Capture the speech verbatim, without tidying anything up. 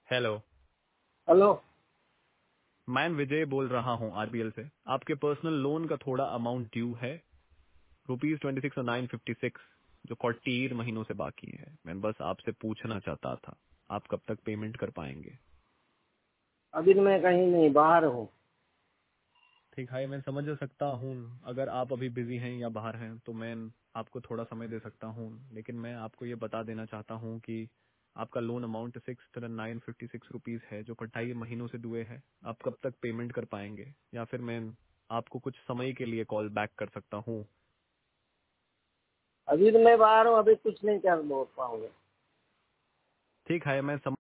Hello. Hello. मैं विजय बोल रहा हूँ आरबीएल से। आपके पर्सनल लोन का थोड़ा अमाउंट ड्यू है, रुपीज ट्वेंटी सिक्स और नाइन फिफ्टी सिक्स, जो फोर्टी महीनों से बाकी है। मैं बस आपसे पूछना चाहता था, आप कब तक पेमेंट कर पाएंगे? अभी तो मैं कहीं नहीं, बाहर हूँ। ठीक है, मैं समझ सकता हूँ। अगर आप अभी बिजी हैं या बाहर हैं तो मैं आपको थोड़ा समय दे सकता हूँ, लेकिन मैं आपको ये बता देना चाहता हूँ कि आपका loan amount six nine fifty six rupees है, जो कटाई महीनों से दुए है। आप कब तक पेमेंट कर पाएंगे, या फिर मैं आपको कुछ समय के लिए कॉल बैक कर सकता हूँ? अभी तो मैं बाहर हूँ, अभी कुछ नहीं कर पाऊंगा। ठीक है, मैं समझ